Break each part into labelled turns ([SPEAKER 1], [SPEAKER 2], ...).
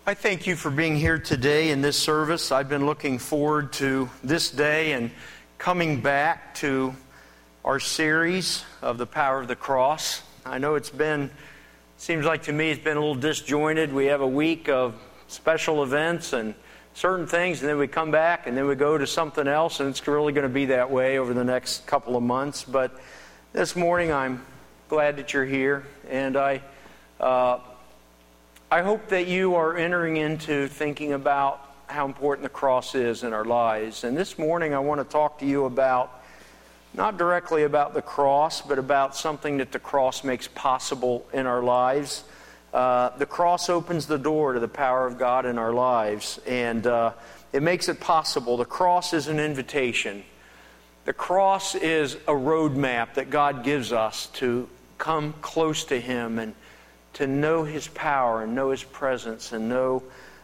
[SPEAKER 1] I thank you for being here today in this service. I've been looking forward to this day and coming back to our series of the power of the cross. I know seems like to me it's been a little disjointed. We have a week of special events and certain things, and then we come back and then we go to something else, and it's really going to be that way over the next couple of months. But this morning I'm glad that you're here, and I hope that you are entering into thinking about how important the cross is in our lives. And this morning I want to talk to you about, not directly about the cross, but about something that the cross makes possible in our lives. The cross opens the door to the power of God in our lives, and it makes it possible. The cross is an invitation. The cross is a roadmap that God gives us to come close to Him and to know His power and know His presence and know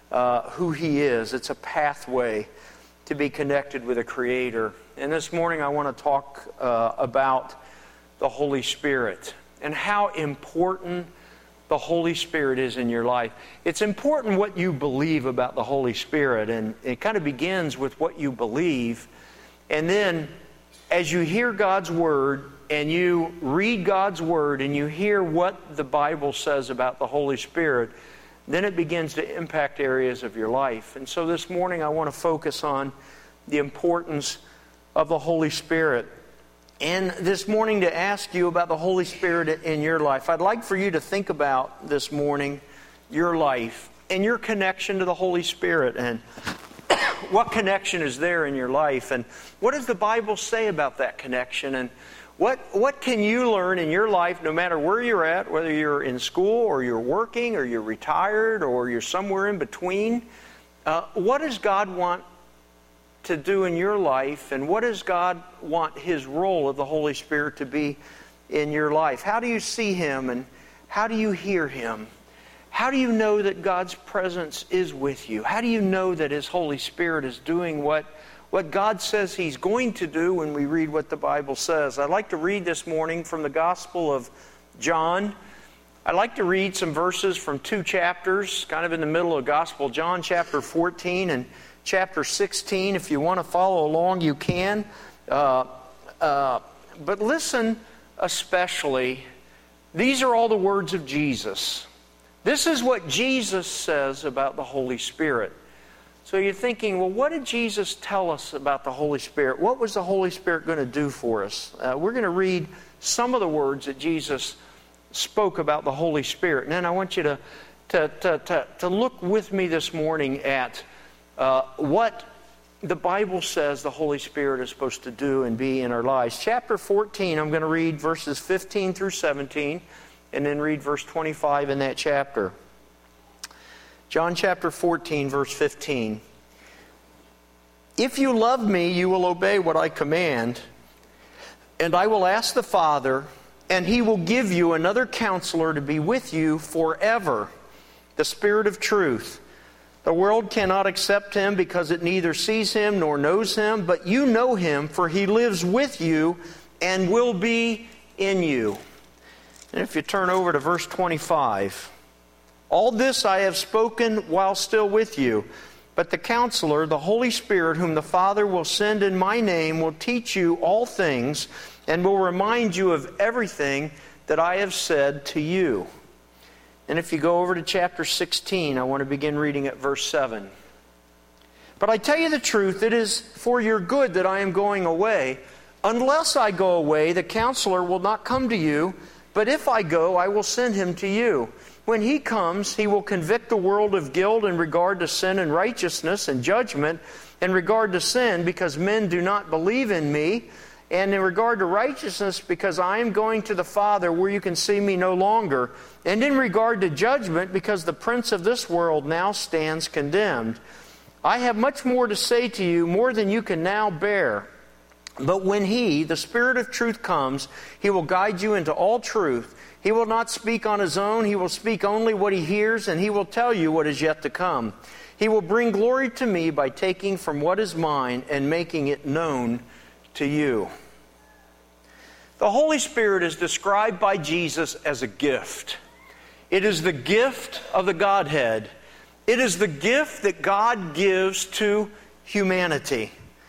[SPEAKER 1] who He is. It's a pathway to be connected with a Creator. And this morning I want to talk about the Holy Spirit and how important the Holy Spirit is in your life. It's important what you believe about the Holy Spirit, and it kind of begins with what you believe. And then as you hear God's Word and you read God's Word and you hear what the Bible says about the Holy Spirit, then it begins to impact areas of your life. And so this morning I want to focus on the importance of the Holy Spirit. And this morning to ask you about the Holy Spirit in your life. I'd like for you to think about this morning your life and your connection to the Holy Spirit, and what connection is there in your life, and what does the Bible say about that connection, and what can you learn in your life, no matter where you're at, whether you're in school or you're working or you're retired or you're somewhere in between. What does God want to do in your life, and what does God want His role of the Holy Spirit to be in your life? How do you see Him, and how do you hear Him? How do you know that God's presence is with you? How do you know that His Holy Spirit is doing what God says He's going to do when we read what the Bible says? I'd like to read this morning from the Gospel of John. I'd like to read some verses from two chapters, kind of in the middle of Gospel. John chapter 14 and chapter 16. If you want to follow along, you can. But listen especially. These are all the words of Jesus. This is what Jesus says about the Holy Spirit. So you're thinking, well, what did Jesus tell us about the Holy Spirit? What was the Holy Spirit going to do for us? We're going to read some of the words that Jesus spoke about the Holy Spirit. And then I want you to look with me this morning at what the Bible says the Holy Spirit is supposed to do and be in our lives. Chapter 14, I'm going to read verses 15 through 17, and then read verse 25 in that chapter. John chapter 14, verse 15. If you love me, you will obey what I command, and I will ask the Father, and He will give you another counselor to be with you forever, the Spirit of truth. The world cannot accept Him because it neither sees Him nor knows Him, but you know Him, for He lives with you and will be in you. And if you turn over to verse 25, all this I have spoken while still with you, but the Counselor, the Holy Spirit, whom the Father will send in my name, will teach you all things and will remind you of everything that I have said to you. And if you go over to chapter 16, I want to begin reading at verse 7. But I tell you the truth, it is for your good that I am going away. Unless I go away, the Counselor will not come to you, but if I go, I will send Him to you. When He comes, He will convict the world of guilt in regard to sin and righteousness and judgment in regard to sin, because men do not believe in me, and in regard to righteousness, because I am going to the Father where you can see me no longer, and in regard to judgment, because the prince of this world now stands condemned. I have much more to say to you, more than you can now bear. But when He, the Spirit of truth, comes, He will guide you into all truth. He will not speak on His own. He will speak only what He hears, and He will tell you what is yet to come. He will bring glory to me by taking from what is mine and making it known to you. The Holy Spirit is described by Jesus as a gift. It is the gift of the Godhead. It is the gift that God gives to humanity.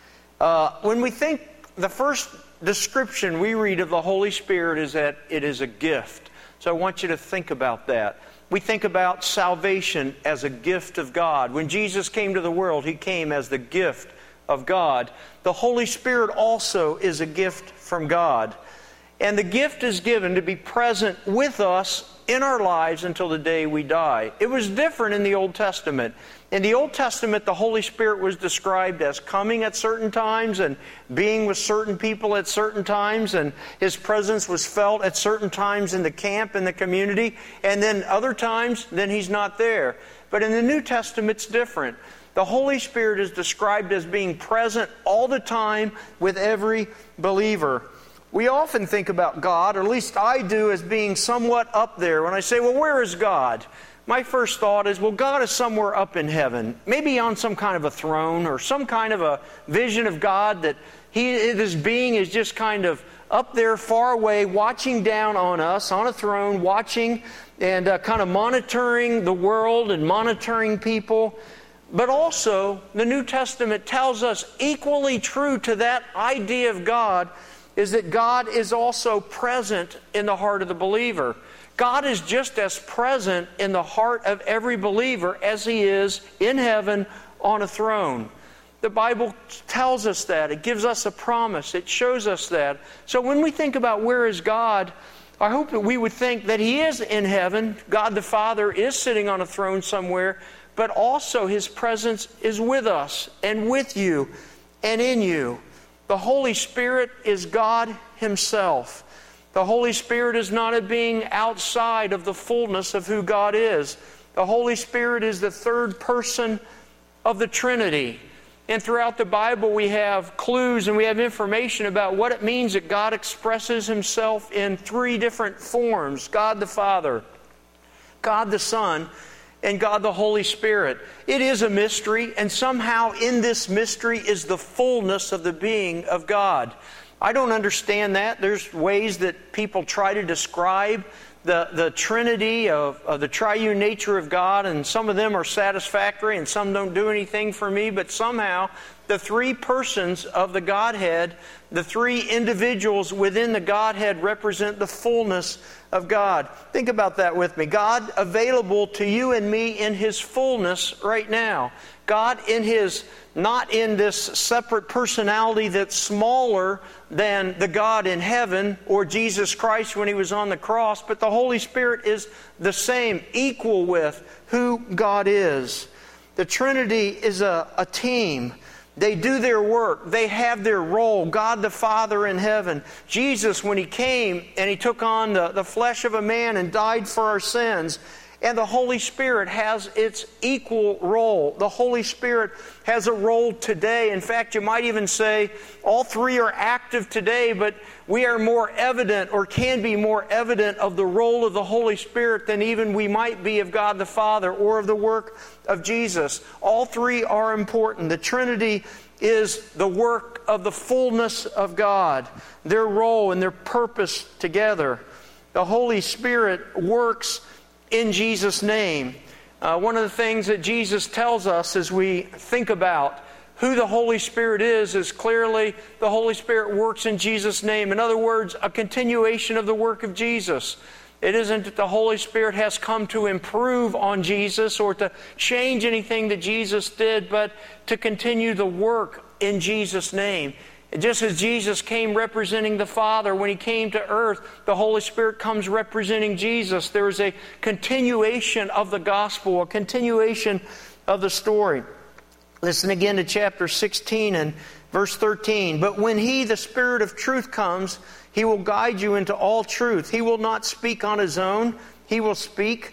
[SPEAKER 1] When we think, the first description we read of the Holy Spirit is that it is a gift. So I want you to think about that. We think about salvation as a gift of God. When Jesus came to the world, He came as the gift of God. The Holy Spirit also is a gift from God. And the gift is given to be present with us in our lives until the day we die. It was different in the Old Testament. In the Old Testament, the Holy Spirit was described as coming at certain times and being with certain people at certain times, and His presence was felt at certain times in the camp, in the community, and then other times, then He's not there. But in the New Testament, it's different. The Holy Spirit is described as being present all the time with every believer. We often think about God, or at least I do, as being somewhat up there. When I say, well, where is God? My first thought is, well, God is somewhere up in heaven, maybe on some kind of a throne or some kind of a vision of God that His being is just kind of up there far away, watching down on us on a throne, watching and kind of monitoring the world and monitoring people. But also, the New Testament tells us equally true to that idea of God is that God is also present in the heart of the believer. God is just as present in the heart of every believer as He is in heaven on a throne. The Bible tells us that. It gives us a promise. It shows us that. So when we think about where is God, I hope that we would think that He is in heaven. God the Father is sitting on a throne somewhere, but also His presence is with us and with you and in you. The Holy Spirit is God Himself. The Holy Spirit is not a being outside of the fullness of who God is. The Holy Spirit is the third person of the Trinity. And throughout the Bible we have clues and we have information about what it means that God expresses Himself in three different forms: God the Father, God the Son, and God the Holy Spirit. It is a mystery, and somehow in this mystery is the fullness of the being of God. I don't understand that. There's ways that people try to describe the Trinity of the triune nature of God, and some of them are satisfactory and some don't do anything for me, but somehow the three persons of the Godhead, the three individuals within the Godhead, represent the fullness of God. Think about that with me. God available to you and me in His fullness right now. God in His, not in this separate personality that's smaller than the God in heaven or Jesus Christ when He was on the cross, but the Holy Spirit is the same, equal with who God is. The Trinity is a team. They do their work. They have their role. God the Father in heaven. Jesus, when He came and He took on the flesh of a man and died for our sins. And the Holy Spirit has its equal role. The Holy Spirit has a role today. In fact, you might even say all three are active today, but we are more evident, or can be more evident, of the role of the Holy Spirit than even we might be of God the Father or of the work of Jesus. All three are important. The Trinity is the work of the fullness of God, their role and their purpose together. The Holy Spirit works in Jesus' name. One of the things that Jesus tells us as we think about who the Holy Spirit is clearly the Holy Spirit works in Jesus' name. In other words, a continuation of the work of Jesus. It isn't that the Holy Spirit has come to improve on Jesus or to change anything that Jesus did, but to continue the work in Jesus' name. Just as Jesus came representing the Father when He came to earth, the Holy Spirit comes representing Jesus. There is a continuation of the gospel, a continuation of the story. Listen again to chapter 16 and verse 13. But when He, the Spirit of truth, comes, He will guide you into all truth. He will not speak on His own. He will speak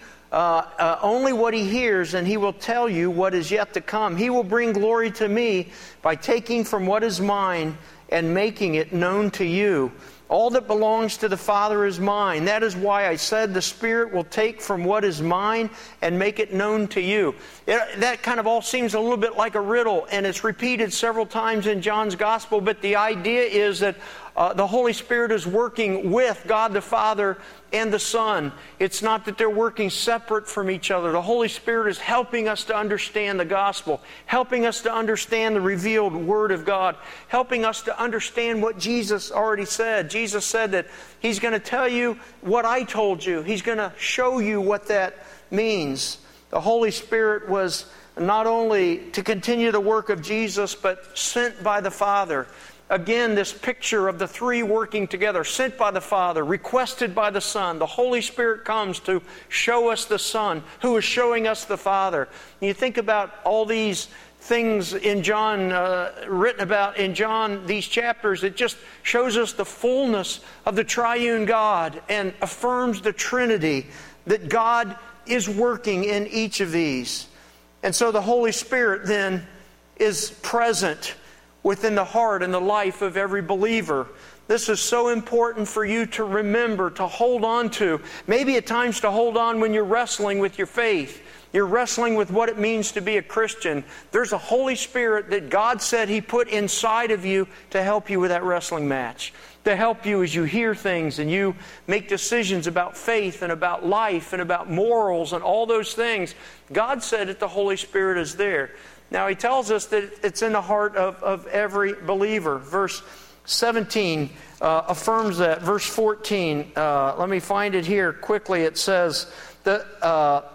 [SPEAKER 1] only what He hears, and He will tell you what is yet to come. He will bring glory to me by taking from what is mine and making it known to you. All that belongs to the Father is mine. That is why I said the Spirit will take from what is mine and make it known to you. That kind of all seems a little bit like a riddle, and it's repeated several times in John's Gospel, but the idea is that the Holy Spirit is working with God the Father and the Son. It's not that they're working separate from each other. The Holy Spirit is helping us to understand the gospel, helping us to understand the revealed Word of God, helping us to understand what Jesus already said. Jesus said that He's going to tell you what I told you. He's going to show you what that means. The Holy Spirit was not only to continue the work of Jesus, but sent by the Father. Again, this picture of the three working together, sent by the Father, requested by the Son. The Holy Spirit comes to show us the Son, who is showing us the Father. And you think about all these things in John, written about in John, these chapters, it just shows us the fullness of the triune God and affirms the Trinity, that God is working in each of these. And so the Holy Spirit then is present within the heart and the life of every believer. This is so important for you to remember, to hold on to. Maybe at times to hold on when you're wrestling with your faith. You're wrestling with what it means to be a Christian. There's a Holy Spirit that God said He put inside of you to help you with that wrestling match. To help you as you hear things and you make decisions about faith and about life and about morals and all those things. God said that the Holy Spirit is there. Now He tells us that it's in the heart of every believer. Verse 17 affirms that. Verse 14, let me find it here quickly. It says, the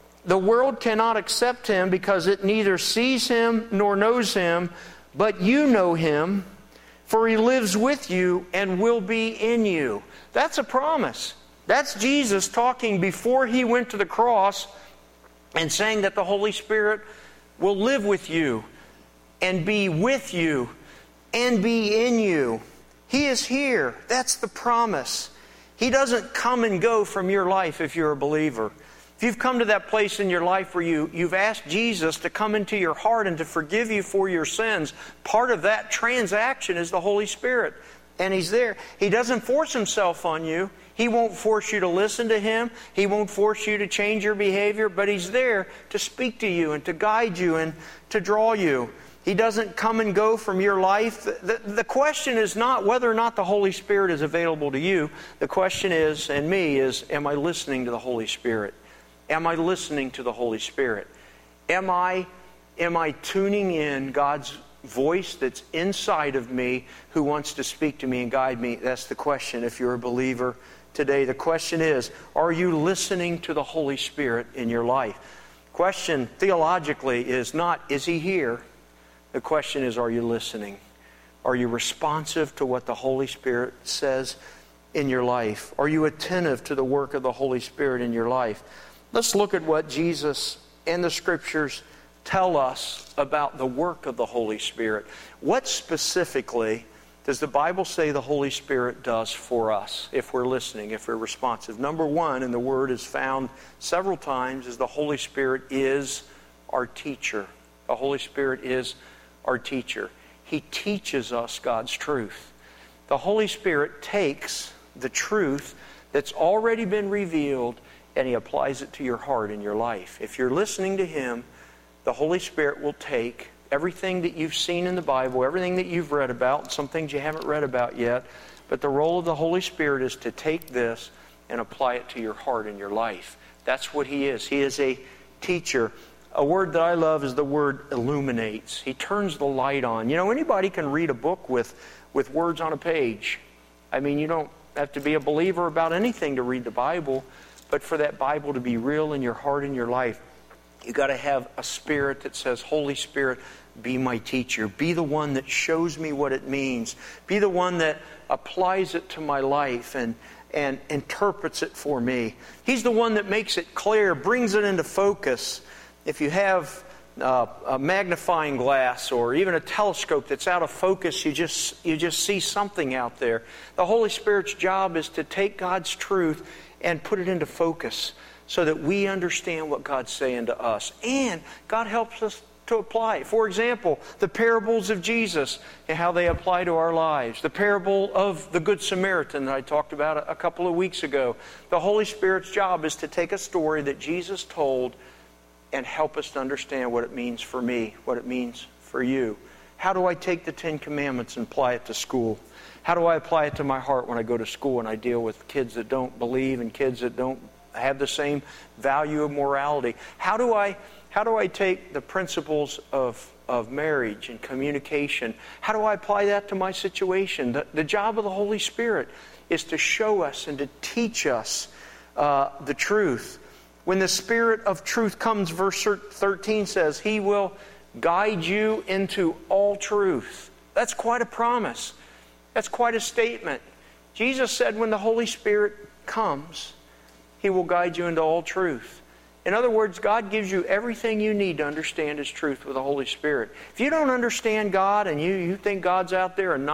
[SPEAKER 1] world cannot accept Him because it neither sees Him nor knows Him, but you know Him, for He lives with you and will be in you. That's a promise. That's Jesus talking before He went to the cross and saying that the Holy Spirit will live with you and be with you and be in you. He is here. That's the promise. He doesn't come and go from your life if you're a believer. If you've come to that place in your life where you've asked Jesus to come into your heart and to forgive you for your sins, part of that transaction is the Holy Spirit. And He's there. He doesn't force Himself on you. He won't force you to listen to Him. He won't force you to change your behavior. But He's there to speak to you and to guide you and to draw you. He doesn't come and go from your life. The question is not whether or not the Holy Spirit is available to you. The question is, and me, is, am I listening to the Holy Spirit? Am I listening to the Holy Spirit? Am I tuning in God's voice that's inside of me who wants to speak to me and guide me? That's the question if you're a believer today. The question is, are you listening to the Holy Spirit in your life? Question theologically is not, is He here? The question is, are you listening? Are you responsive to what the Holy Spirit says in your life? Are you attentive to the work of the Holy Spirit in your life? Let's look at what Jesus and the Scriptures tell us about the work of the Holy Spirit. What specifically does the Bible say the Holy Spirit does for us if we're listening, if we're responsive? Number one, and the word is found several times, is the Holy Spirit is our teacher. The Holy Spirit is our teacher. He teaches us God's truth. The Holy Spirit takes the truth that's already been revealed and He applies it to your heart and your life. If you're listening to Him, the Holy Spirit will take everything that you've seen in the Bible, everything that you've read about, some things you haven't read about yet, but the role of the Holy Spirit is to take this and apply it to your heart and your life. That's what He is. He is a teacher. A word that I love is the word illuminates. He turns the light on. You know, anybody can read a book with words on a page. I mean, you don't have to be a believer about anything to read the Bible. But for that Bible to be real in your heart and your life, you've got to have a spirit that says, Holy Spirit, be my teacher. Be the one that shows me what it means. Be the one that applies it to my life and interprets it for me. He's the one that makes it clear, brings it into focus. If you have a magnifying glass or even a telescope that's out of focus, you just see something out there. The Holy Spirit's job is to take God's truth and put it into focus so that we understand what God's saying to us. And God helps us to apply it. For example, the parables of Jesus and how they apply to our lives. The parable of the Good Samaritan that I talked about a couple of weeks ago. The Holy Spirit's job is to take a story that Jesus told and help us to understand what it means for me, what it means for you. How do I take the 10 Commandments and apply it to school? How do I apply it to my heart when I go to school and I deal with kids that don't believe and kids that don't have the same value of morality? How do I take the principles of marriage and communication? How do I apply that to my situation? The job of the Holy Spirit is to show us and to teach us the truth. When the Spirit of truth comes, verse 13 says, He will guide you into all truth. That's quite a promise. That's quite a statement. Jesus said when the Holy Spirit comes, He will guide you into all truth. In other words, God gives you everything you need to understand His truth with the Holy Spirit. If you don't understand God and you think God's out there and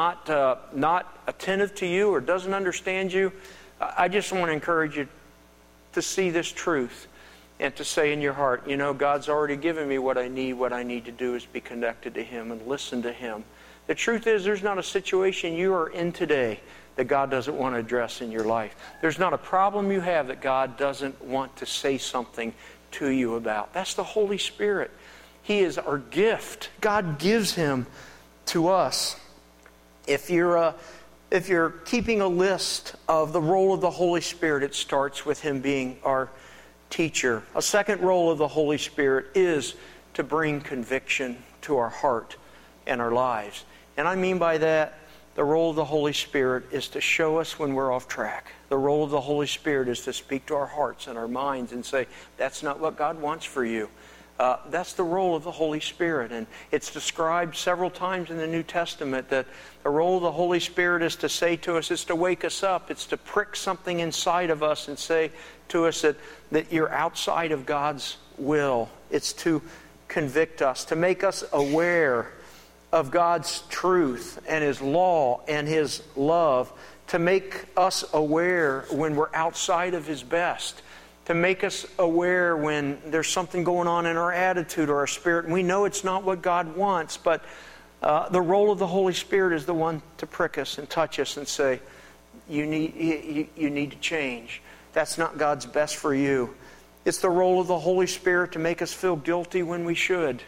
[SPEAKER 1] not attentive to you or doesn't understand you, I just want to encourage you to see this truth and to say in your heart, God's already given me what I need. What I need to do is be connected to Him and listen to Him. The truth is, there's not a situation you are in today that God doesn't want to address in your life. There's not a problem you have that God doesn't want to say something to you about. That's the Holy Spirit. He is our gift. God gives Him to us. If you're keeping a list of the role of the Holy Spirit, it starts with Him being our teacher. A second role of the Holy Spirit is to bring conviction to our heart and our lives. And I mean by that, the role of the Holy Spirit is to show us when we're off track. The role of the Holy Spirit is to speak to our hearts and our minds and say, that's not what God wants for you. That's the role of the Holy Spirit. And it's described several times in the New Testament that the role of the Holy Spirit is to say to us, it's to wake us up. It's to prick something inside of us and say to us that you're outside of God's will. It's to convict us, to make us aware of God's truth and His law and His love, to make us aware when we're outside of His best, to make us aware when there's something going on in our attitude or our spirit, and we know it's not what God wants, but the role of the Holy Spirit is the one to prick us and touch us and say, you need to change. That's not God's best for you. It's the role of the Holy Spirit to make us feel guilty when we should,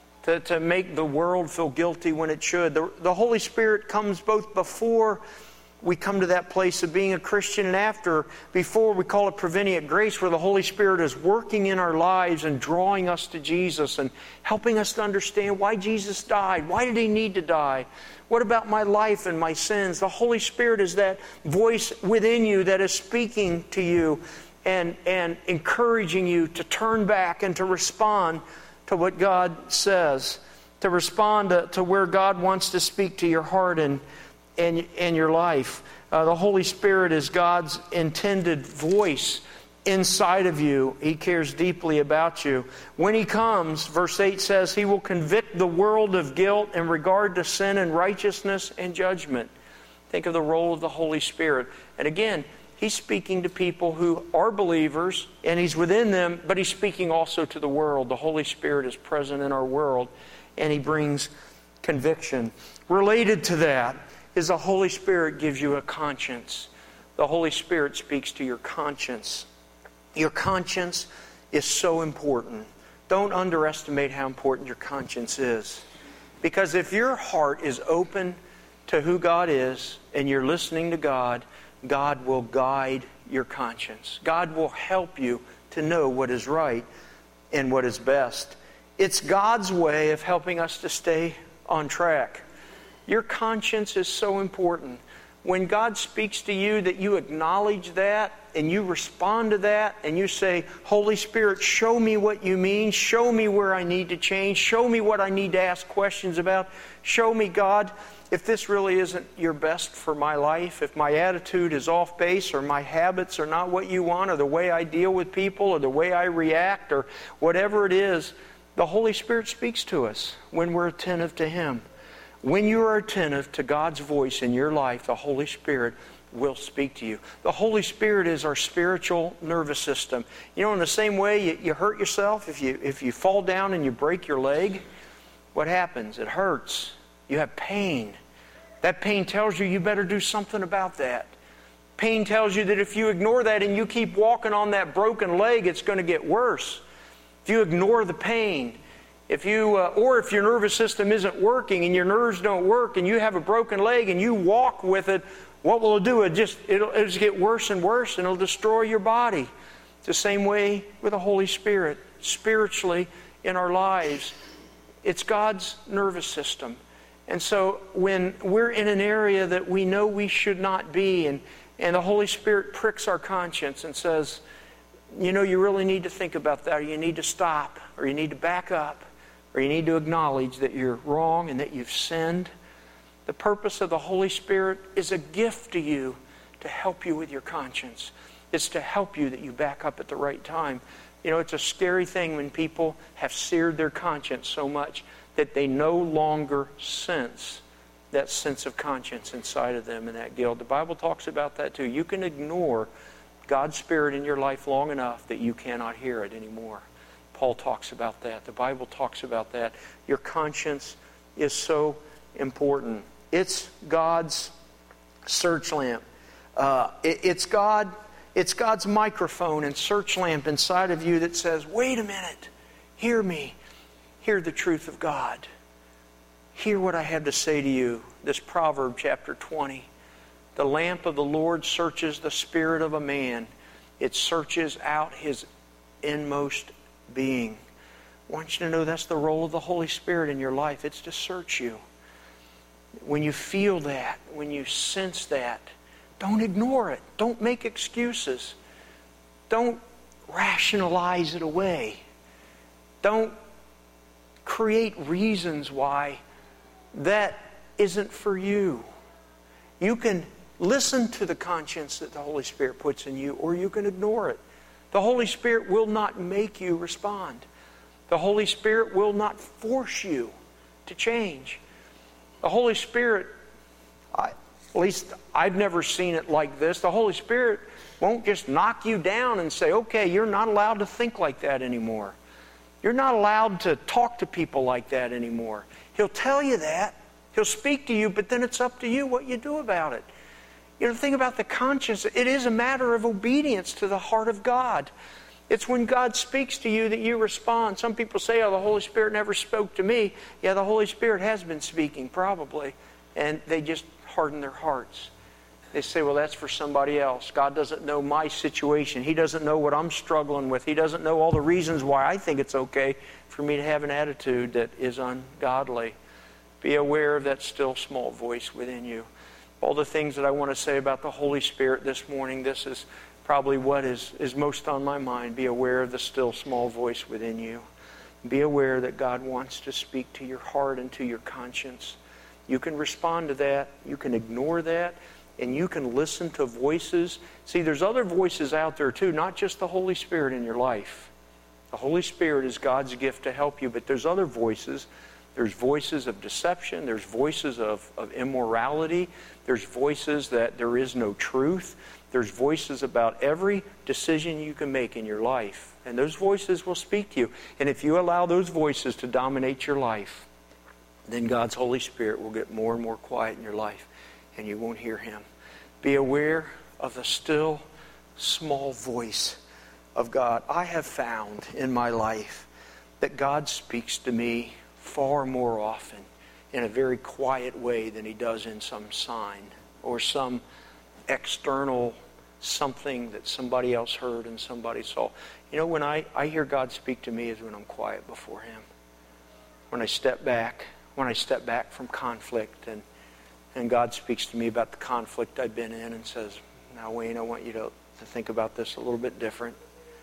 [SPEAKER 1] to make the world feel guilty when it should. The Holy Spirit comes both before we come to that place of being a Christian and after. Before, we call it prevenient grace, where the Holy Spirit is working in our lives and drawing us to Jesus and helping us to understand why Jesus died. Why did He need to die? What about my life and my sins? The Holy Spirit is that voice within you that is speaking to you and encouraging you to turn back and to respond to what God says, to respond to where God wants to speak to your heart and your life. The Holy Spirit is God's intended voice inside of you. He cares deeply about you. When He comes, verse 8 says, He will convict the world of guilt in regard to sin and righteousness and judgment. Think of the role of the Holy Spirit. And again, He's speaking to people who are believers, and He's within them, but He's speaking also to the world. The Holy Spirit is present in our world, and He brings conviction. Related to that is the Holy Spirit gives you a conscience. The Holy Spirit speaks to your conscience. Your conscience is so important. Don't underestimate how important your conscience is. Because if your heart is open to who God is, and you're listening to God, God will guide your conscience. God will help you to know what is right and what is best. It's God's way of helping us to stay on track. Your conscience is so important. When God speaks to you, that you acknowledge that and you respond to that and you say, Holy Spirit, show me what you mean. Show me where I need to change. Show me what I need to ask questions about. Show me, God, if this really isn't your best for my life, if my attitude is off base or my habits are not what you want, or the way I deal with people or the way I react or whatever it is, the Holy Spirit speaks to us when we're attentive to Him. When you are attentive to God's voice in your life, the Holy Spirit will speak to you. The Holy Spirit is our spiritual nervous system. You know, in the same way you hurt yourself, if you fall down and you break your leg, what happens? It hurts. You have pain. That pain tells you better do something about that. Pain tells you that if you ignore that and you keep walking on that broken leg, it's going to get worse. If you ignore the pain, Or if your nervous system isn't working and your nerves don't work and you have a broken leg and you walk with it, what will it do? It'll just get worse and worse, and it'll destroy your body. It's the same way with the Holy Spirit. Spiritually, in our lives, it's God's nervous system. And so when we're in an area that we know we should not be, and the Holy Spirit pricks our conscience and says, you know, you really need to think about that, or you need to stop, or you need to back up, or you need to acknowledge that you're wrong and that you've sinned. The purpose of the Holy Spirit is a gift to you to help you with your conscience. It's to help you that you back up at the right time. You know, it's a scary thing when people have seared their conscience so much that they no longer sense that sense of conscience inside of them and that guilt. The Bible talks about that too. You can ignore God's Spirit in your life long enough that you cannot hear it anymore. Paul talks about that. The Bible talks about that. Your conscience is so important. It's God's search lamp. It's God's microphone and search lamp inside of you that says, wait a minute, hear me. Hear the truth of God. Hear what I have to say to you. This Proverb chapter 20. The lamp of the Lord searches the spirit of a man. It searches out his inmost being. I want you to know that's the role of the Holy Spirit in your life. It's to search you. When you feel that, when you sense that, don't ignore it. Don't make excuses. Don't rationalize it away. Don't create reasons why that isn't for you. You can listen to the conscience that the Holy Spirit puts in you, or you can ignore it. The Holy Spirit will not make you respond. The Holy Spirit will not force you to change. The Holy Spirit, at least I've never seen it like this, the Holy Spirit won't just knock you down and say, okay, you're not allowed to think like that anymore. You're not allowed to talk to people like that anymore. He'll tell you that. He'll speak to you, but then it's up to you what you do about it. You know, the thing about the conscience, it is a matter of obedience to the heart of God. It's when God speaks to you that you respond. Some people say, oh, the Holy Spirit never spoke to me. Yeah, the Holy Spirit has been speaking, probably. And they just harden their hearts. They say, well, that's for somebody else. God doesn't know my situation. He doesn't know what I'm struggling with. He doesn't know all the reasons why I think it's okay for me to have an attitude that is ungodly. Be aware of that still small voice within you. All the things that I want to say about the Holy Spirit this morning, this is probably what is most on my mind. Be aware of the still small voice within you. Be aware that God wants to speak to your heart and to your conscience. You can respond to that. You can ignore that. And you can listen to voices. See, there's other voices out there too, not just the Holy Spirit in your life. The Holy Spirit is God's gift to help you, but there's other voices. There's voices of deception. There's voices of immorality. There's voices that there is no truth. There's voices about every decision you can make in your life. And those voices will speak to you. And if you allow those voices to dominate your life, then God's Holy Spirit will get more and more quiet in your life, and you won't hear Him. Be aware of the still, small voice of God. I have found in my life that God speaks to me far more often in a very quiet way than He does in some sign or some external something that somebody else heard and somebody saw. You know, when I hear God speak to me is when I'm quiet before Him. When I step back from conflict and God speaks to me about the conflict I've been in and says, now Wayne, I want you to think about this a little bit different.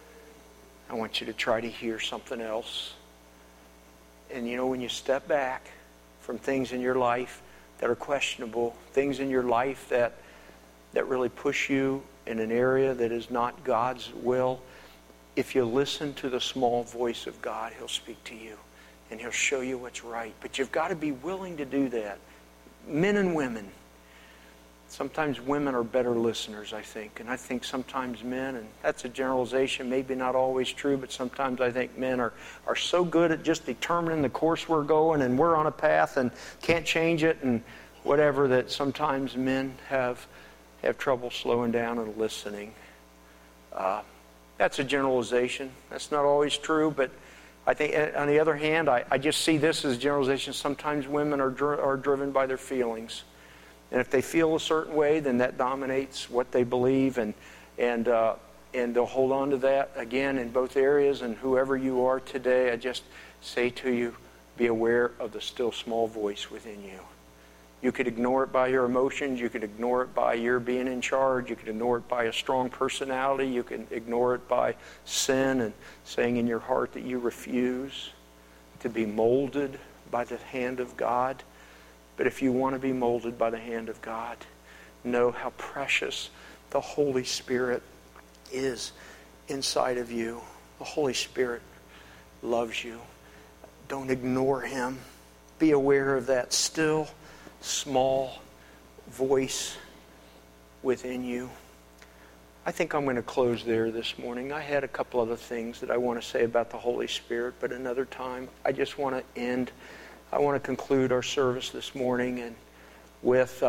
[SPEAKER 1] I want you to try to hear something else. And you know, when you step back from things in your life that are questionable, things in your life that really push you in an area that is not God's will, if you listen to the small voice of God, He'll speak to you and He'll show you what's right. But you've got to be willing to do that. Men and women. Sometimes women are better listeners, I think. And I think sometimes men, and that's a generalization, maybe not always true, but sometimes I think men are so good at just determining the course we're going and we're on a path and can't change it and whatever, that sometimes men have trouble slowing down and listening. That's a generalization. That's not always true, but I think, on the other hand, I just see this as generalization. Sometimes women are driven by their feelings. And if they feel a certain way, then that dominates what they believe, and they'll hold on to that again in both areas. And whoever you are today, I just say to you, be aware of the still small voice within you. You could ignore it by your emotions. You could ignore it by your being in charge. You could ignore it by a strong personality. You can ignore it by sin and saying in your heart that you refuse to be molded by the hand of God. But if you want to be molded by the hand of God, know how precious the Holy Spirit is inside of you. The Holy Spirit loves you. Don't ignore Him. Be aware of that still small voice within you. I think I'm going to close there this morning. I had a couple other things that I want to say about the Holy Spirit, but another time. I just want to I want to conclude our service this morning and with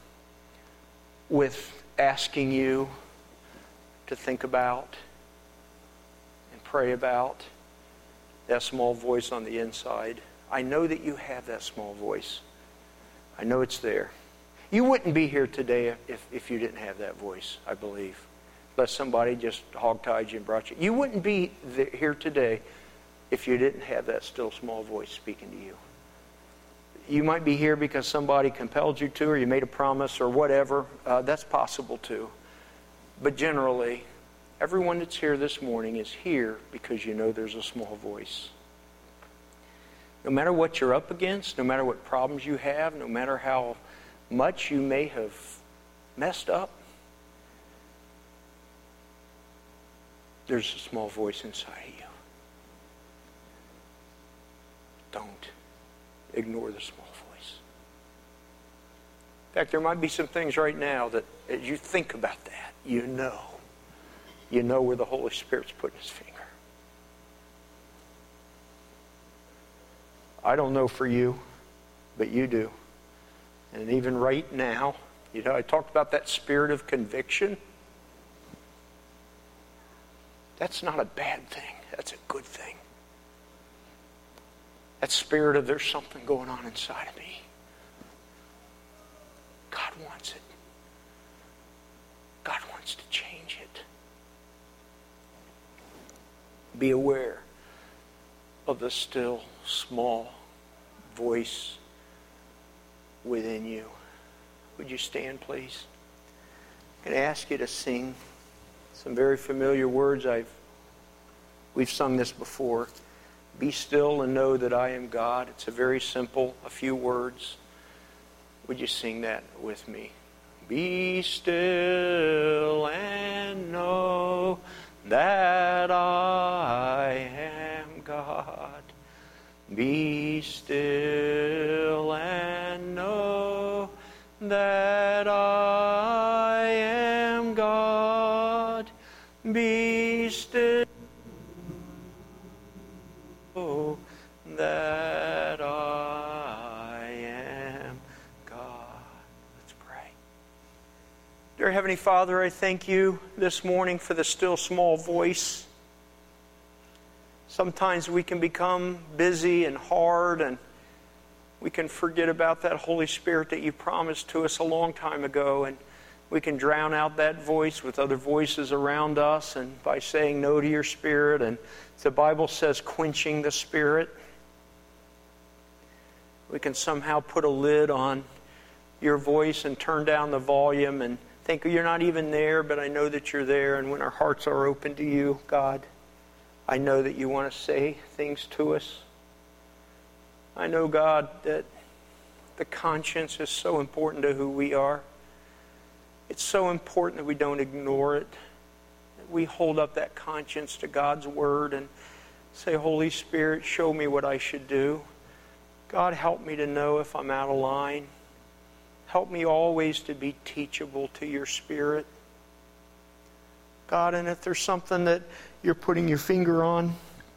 [SPEAKER 1] asking you to think about and pray about that small voice on the inside. I know that you have that small voice. I know it's there. You wouldn't be here today if you didn't have that voice, I believe. Unless somebody just hogtied you and brought you. You wouldn't be here today if you didn't have that still small voice speaking to you. You might be here because somebody compelled you to, or you made a promise, or whatever. That's possible too. But generally, everyone that's here this morning is here because you know there's a small voice. No matter what you're up against, no matter what problems you have, no matter how much you may have messed up, there's a small voice inside of you. Don't ignore the small voice. In fact, there might be some things right now that as you think about that, you know where the Holy Spirit's putting His finger. I don't know for you, but you do. And even right now, I talked about that spirit of conviction. That's not a bad thing. That's a good thing. That spirit of there's something going on inside of me. God wants it. God wants to change it. Be aware of the still small voice within you. Would you stand, please? I'm going to ask you to sing some very familiar words. We've sung this before. Be still and know that I am God. It's a very simple, a few words. Would you sing that with me? Be still and know that I am God. Be still and know that I am God. Be still that I am God. Let's pray. Dear Heavenly Father, I thank you this morning for the still small voice. Sometimes we can become busy and hard, and we can forget about that Holy Spirit that you promised to us a long time ago, and we can drown out that voice with other voices around us and by saying no to your Spirit, and the Bible says quenching the Spirit. We can somehow put a lid on your voice and turn down the volume and think you're not even there, but I know that you're there. And when our hearts are open to you, God, I know that you want to say things to us. I know, God, that the conscience is so important to who we are. It's so important that we don't ignore it. That we hold up that conscience to God's Word and say, Holy Spirit, show me what I should do. God, help me to know if I'm out of line. Help me always to be teachable to your Spirit. God, and if there's something that you're putting your finger on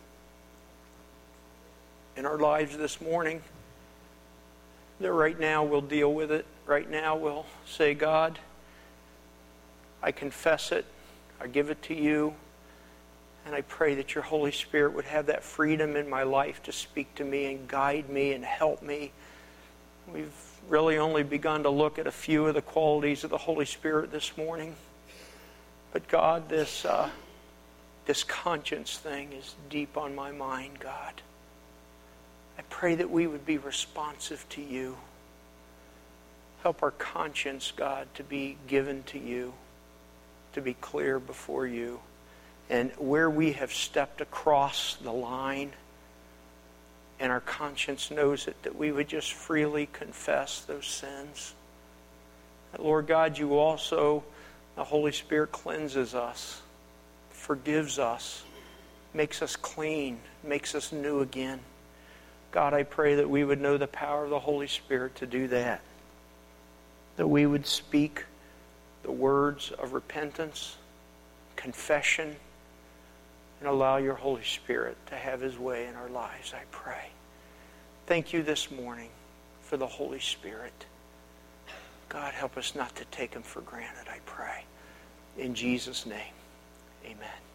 [SPEAKER 1] in our lives this morning, that right now we'll deal with it. Right now we'll say, God, I confess it. I give it to you. And I pray that your Holy Spirit would have that freedom in my life to speak to me and guide me and help me. We've really only begun to look at a few of the qualities of the Holy Spirit this morning. But God, this conscience thing is deep on my mind, God. I pray that we would be responsive to you. Help our conscience, God, to be given to you, to be clear before you. And where we have stepped across the line and our conscience knows it, that we would just freely confess those sins. That, Lord God, you also, the Holy Spirit cleanses us, forgives us, makes us clean, makes us new again. God, I pray that we would know the power of the Holy Spirit to do that. That we would speak the words of repentance, confession, and allow your Holy Spirit to have his way in our lives, I pray. Thank you this morning for the Holy Spirit. God, help us not to take him for granted, I pray. In Jesus' name, amen.